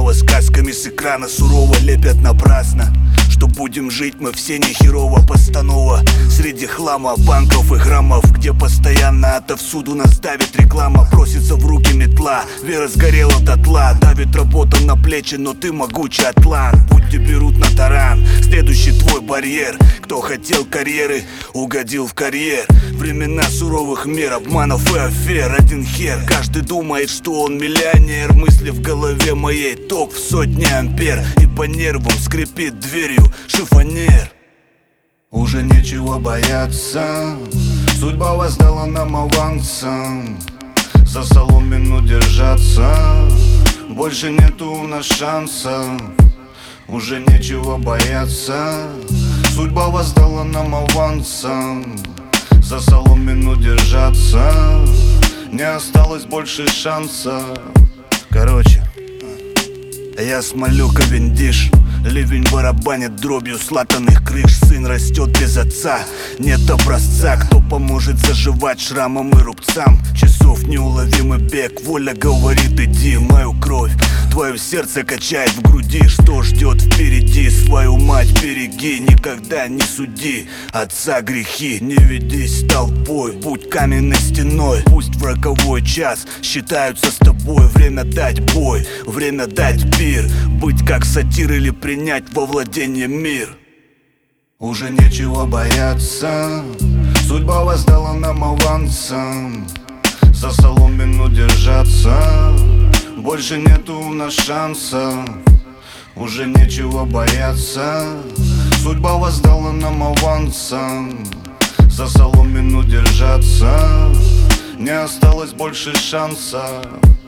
снова сказками с экрана сурово лепят напрасно, что будем жить мы все нехерово. Постанова среди хлама, банков и храмов, где постоянно отовсюду нас давит реклама. Просится в руки метла, вера сгорела дотла. Давит работа на плечи, но ты могучий атлант. Будь тебя берут на таран, следующий твой барьер. Кто хотел карьеры, угодил в карьер. Времена суровых мер, обманов и афер. Один хер, каждый думает, что он миллионер. Мысли в голове моей ток в сотни ампер. И по нервам скрипит дверью шифонер. Уже нечего бояться, судьба воздала нам авансом. За соломину держаться, больше нету у нас шансов. Уже нечего бояться, судьба воздала нам авансом. За соломину держаться, не осталось больше шансов. Короче, я смолю Кавендиш. Ливень барабанит дробью с латанных крыш. Сын растет без отца, нет образца, кто поможет заживать шрамам и рубцам. Часов неуловимый бег, воля говорит иди. Мою кровь твое сердце качает в груди. Что ждет впереди, свою мать береги. Никогда не суди отца грехи. Не ведись толпой, будь каменной стеной. Пусть в роковой час считаются с тобой. Время дать бой, время дать пир. Быть как сатир или принять во владение мир. Уже нечего бояться, судьба воздала нам авансом. За соломину держаться, больше нету у нас шансов. Уже нечего бояться, судьба воздала нам авансом. За соломину держаться, не осталось больше шансов.